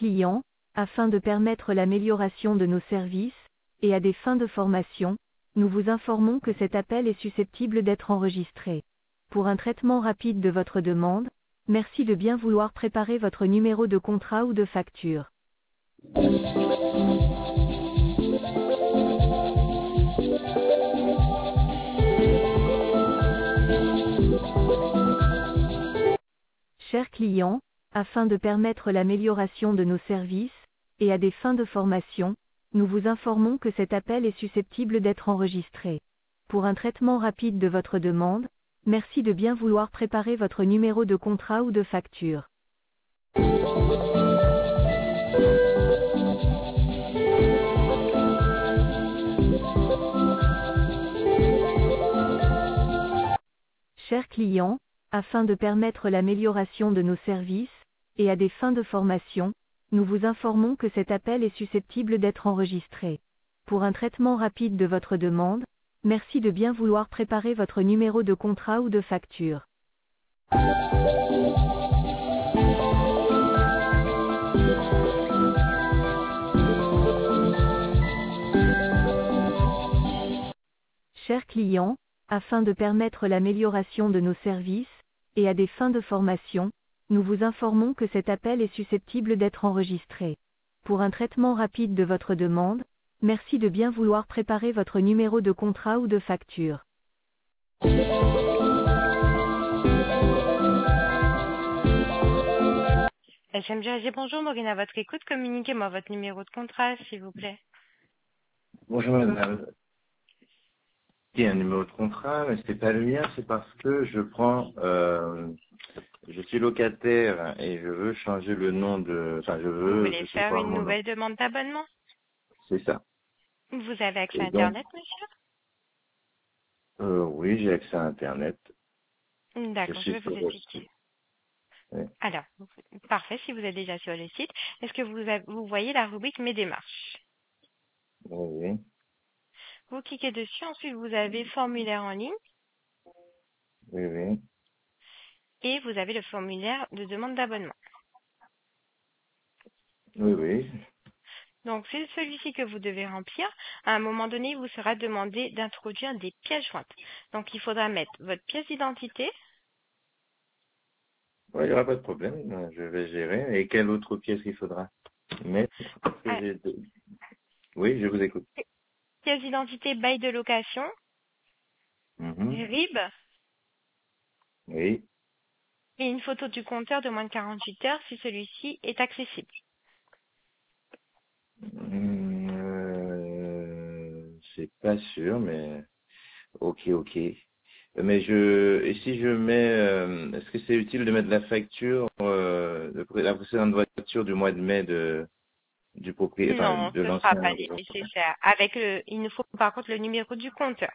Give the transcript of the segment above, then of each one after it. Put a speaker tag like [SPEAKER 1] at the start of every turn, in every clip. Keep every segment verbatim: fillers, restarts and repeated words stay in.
[SPEAKER 1] client, afin de permettre l'amélioration de nos services, et à des fins de formation, nous vous informons que cet appel est susceptible d'être enregistré. Pour un traitement rapide de votre demande, merci de bien vouloir préparer votre numéro de contrat ou de facture. Chers clients, afin de permettre l'amélioration de nos services, et à des fins de formation, nous vous informons que cet appel est susceptible d'être enregistré. Pour un traitement rapide de votre demande, merci de bien vouloir préparer votre numéro de contrat ou de facture. Chers clients, afin de permettre l'amélioration de nos services, et à des fins de formation, nous vous informons que cet appel est susceptible d'être enregistré. Pour un traitement rapide de votre demande, merci de bien vouloir préparer votre numéro de contrat ou de facture. Chers clients, afin de permettre l'amélioration de nos services, et à des fins de formation, nous vous informons que cet appel est susceptible d'être enregistré. Pour un traitement rapide de votre demande, merci de bien vouloir préparer votre numéro de contrat ou de facture.
[SPEAKER 2] S M G A G, bonjour, Maureen à votre écoute. Communiquez-moi votre numéro de contrat, s'il vous plaît.
[SPEAKER 3] Bonjour madame. Il y a un numéro de contrat, mais c'est pas le mien, c'est parce que je prends, euh, je suis locataire et je veux changer le nom de, enfin je
[SPEAKER 2] Vous
[SPEAKER 3] veux,
[SPEAKER 2] voulez
[SPEAKER 3] je sais
[SPEAKER 2] faire
[SPEAKER 3] pas
[SPEAKER 2] une
[SPEAKER 3] mon nom.
[SPEAKER 2] nouvelle demande d'abonnement?
[SPEAKER 3] C'est ça.
[SPEAKER 2] Vous avez accès à
[SPEAKER 3] Et donc,
[SPEAKER 2] Internet, monsieur?
[SPEAKER 3] euh, oui, j'ai accès à Internet. Je
[SPEAKER 2] D'accord, je
[SPEAKER 3] suis
[SPEAKER 2] vais vous
[SPEAKER 3] sur le site.
[SPEAKER 2] expliquer.
[SPEAKER 3] Oui,
[SPEAKER 2] Alors, parfait, si vous êtes déjà sur le site, est-ce que vous, avez- vous voyez la rubrique Mes démarches?
[SPEAKER 3] oui,
[SPEAKER 2] Vous cliquez dessus, ensuite vous avez formulaire en ligne
[SPEAKER 3] oui, oui,
[SPEAKER 2] et vous avez le formulaire de demande d'abonnement.
[SPEAKER 3] oui, oui.
[SPEAKER 2] Donc, c'est celui-ci que vous devez remplir. À un moment donné, il vous sera demandé d'introduire des pièces jointes. Donc, il faudra mettre votre pièce d'identité.
[SPEAKER 3] Ouais, il n'y aura pas de problème, je vais gérer. Et quelle autre pièce il faudra mettre? Parce que
[SPEAKER 2] Ah,
[SPEAKER 3] j'ai deux- Oui, je vous écoute.
[SPEAKER 2] pièce d'identité bail de location,
[SPEAKER 3] Mhm.
[SPEAKER 2] R I B
[SPEAKER 3] Oui.
[SPEAKER 2] et une photo du compteur de moins de quarante-huit heures si celui-ci est accessible.
[SPEAKER 3] Hum, euh, c'est pas sûr, mais ok, ok. Mais je, et si je mets, euh, est-ce que c'est utile de mettre la facture, euh, de la précédente voiture du mois de mai de, du propriétaire, enfin,
[SPEAKER 2] Non,
[SPEAKER 3] de
[SPEAKER 2] ce ne sera
[SPEAKER 3] l'ancien.
[SPEAKER 2] pas nécessaire. Avec le, il nous faut par contre le numéro du compteur.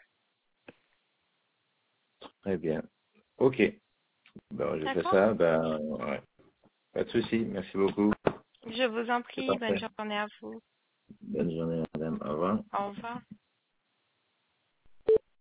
[SPEAKER 3] Très bien. Ok. Ben, je fais
[SPEAKER 2] D'accord?
[SPEAKER 3] ça, ben, ouais. Pas de souci. Merci beaucoup.
[SPEAKER 2] Je vous en
[SPEAKER 3] C'est
[SPEAKER 2] prie. Bonne
[SPEAKER 3] parfait.
[SPEAKER 2] journée à vous.
[SPEAKER 3] Bonne journée, madame. Au revoir.
[SPEAKER 2] Au revoir.